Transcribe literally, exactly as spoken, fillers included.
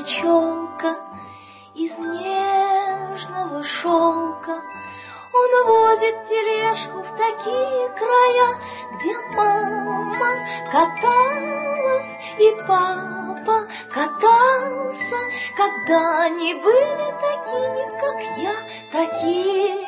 пчелка из нежного шелка. Он возит тележку в такие края, где мама каталась и папа катался, когда они были такими, как я, такими